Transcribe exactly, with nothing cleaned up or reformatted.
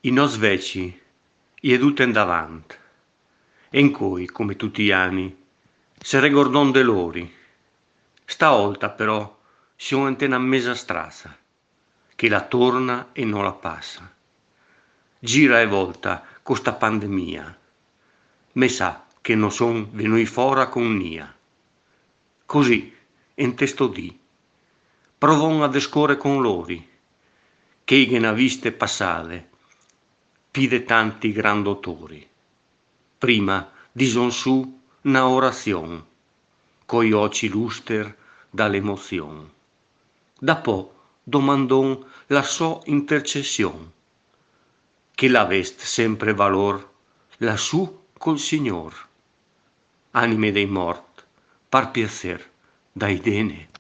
I nos veci, ie duten davant, e in cui, come tutti gli anni, se regordon de lori. Stavolta però siamo in una mesa strasa, che la torna e non la passa. Gira e volta costa pandemia, me sa che non son venuti fora con nia. Così, in testo di, provon a descore con lori, che ighen a viste passate, pide tanti grandotori. Prima dison su una orazion, coi occhi luster dall'emozion. Dopo domandon la so intercession, che l'avest sempre valor lassù col Signor. Anime dei mort, par piacer, dai dene